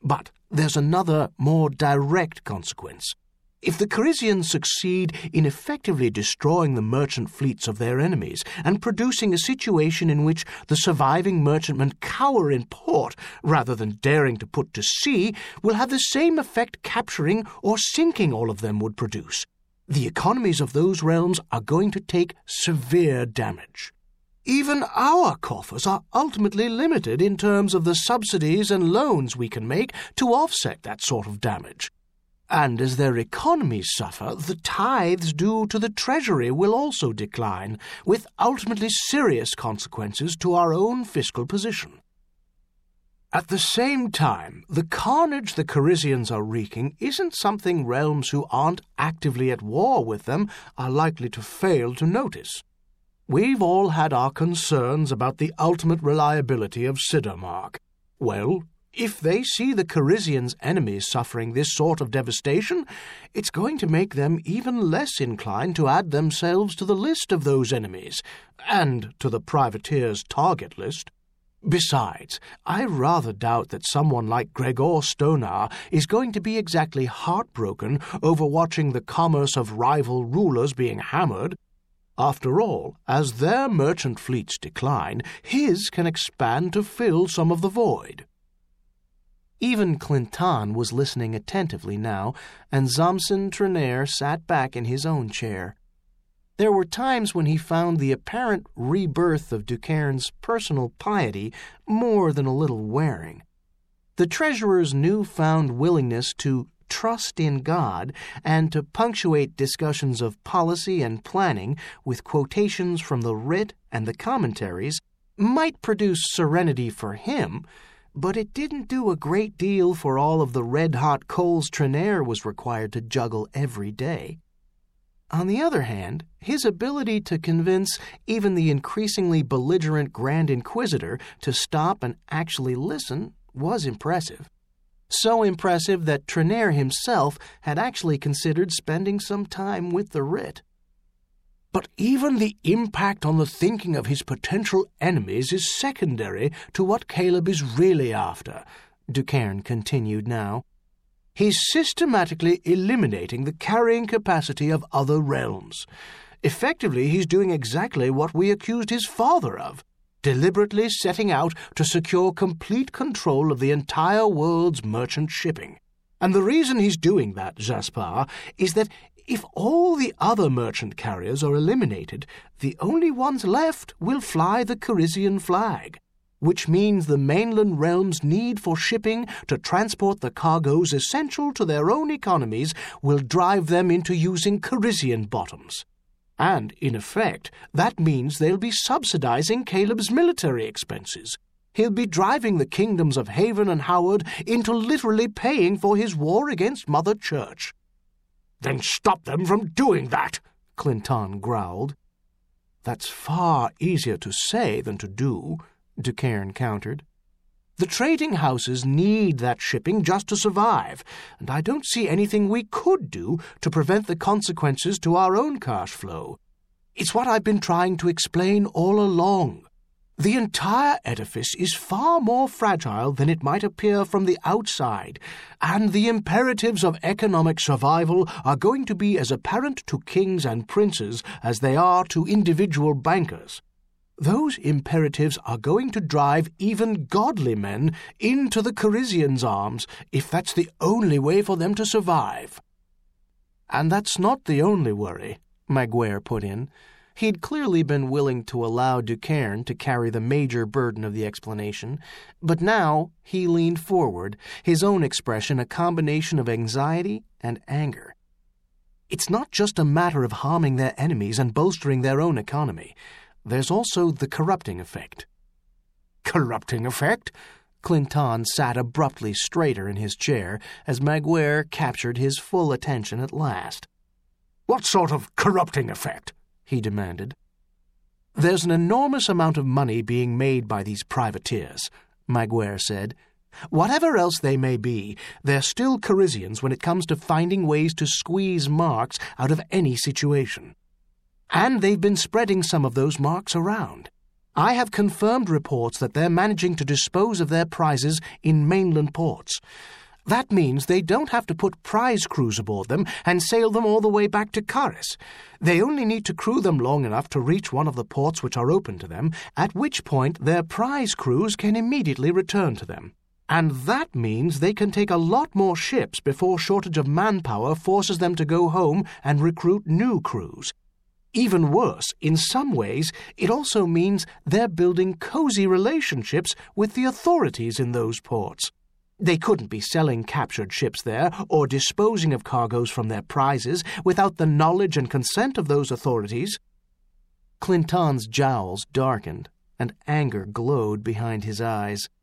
But there's another, more direct consequence. If the Corisians succeed in effectively destroying the merchant fleets of their enemies and producing a situation in which the surviving merchantmen cower in port rather than daring to put to sea, will have the same effect capturing or sinking all of them would produce. The economies of those realms are going to take severe damage. Even our coffers are ultimately limited in terms of the subsidies and loans we can make to offset that sort of damage. And as their economies suffer, the tithes due to the treasury will also decline, with ultimately serious consequences to our own fiscal position. At the same time, the carnage the Corisians are wreaking isn't something realms who aren't actively at war with them are likely to fail to notice. We've all had our concerns about the ultimate reliability of Sidormark. Well, if they see the Corisians' enemies suffering this sort of devastation, it's going to make them even less inclined to add themselves to the list of those enemies, and to the privateers' target list. Besides, I rather doubt that someone like Gregor Stonar is going to be exactly heartbroken over watching the commerce of rival rulers being hammered. After all, as their merchant fleets decline, his can expand to fill some of the void. Even Clinton was listening attentively now, and Zamson Trenair sat back in his own chair. There were times when he found the apparent rebirth of Ducairn's personal piety more than a little wearing. The treasurer's newfound willingness to trust in God and to punctuate discussions of policy and planning with quotations from the writ and the commentaries might produce serenity for him, but it didn't do a great deal for all of the red-hot coals Trenair was required to juggle every day. On the other hand, his ability to convince even the increasingly belligerent Grand Inquisitor to stop and actually listen was impressive. So impressive that Trenair himself had actually considered spending some time with the writ. But even the impact on the thinking of his potential enemies is secondary to what Caleb is really after, Ducairn continued now. He's systematically eliminating the carrying capacity of other realms. Effectively, he's doing exactly what we accused his father of, deliberately setting out to secure complete control of the entire world's merchant shipping. And the reason he's doing that, Jaspar, is that if all the other merchant carriers are eliminated, the only ones left will fly the Corisian flag, which means the mainland realm's need for shipping to transport the cargoes essential to their own economies will drive them into using Corisian bottoms. And, in effect, that means they'll be subsidizing Caleb's military expenses. He'll be driving the kingdoms of Haven and Howard into literally paying for his war against Mother Church. "Then stop them from doing that," Clinton growled. "That's far easier to say than to do," Ducairn countered. "The trading houses need that shipping just to survive, and I don't see anything we could do to prevent the consequences to our own cash flow. It's what I've been trying to explain all along. The entire edifice is far more fragile than it might appear from the outside, and the imperatives of economic survival are going to be as apparent to kings and princes as they are to individual bankers. Those imperatives are going to drive even godly men into the Corisians' arms if that's the only way for them to survive." "And that's not the only worry," Maguire put in. He'd clearly been willing to allow Ducairn to carry the major burden of the explanation, but now he leaned forward, his own expression a combination of anxiety and anger. "It's not just a matter of harming their enemies and bolstering their own economy. There's also the corrupting effect." "Corrupting effect?" Clinton sat abruptly straighter in his chair as Maguire captured his full attention at last. "What sort of corrupting effect?" he demanded. "There's an enormous amount of money being made by these privateers," Maguire said. "Whatever else they may be, they're still Corisians when it comes to finding ways to squeeze marks out of any situation. And they've been spreading some of those marks around. I have confirmed reports that they're managing to dispose of their prizes in mainland ports. That means they don't have to put prize crews aboard them and sail them all the way back to Caris. They only need to crew them long enough to reach one of the ports which are open to them, at which point their prize crews can immediately return to them. And that means they can take a lot more ships before shortage of manpower forces them to go home and recruit new crews. Even worse, in some ways, it also means they're building cozy relationships with the authorities in those ports. They couldn't be selling captured ships there or disposing of cargoes from their prizes without the knowledge and consent of those authorities. Clinton's jowls darkened, and anger glowed behind his eyes.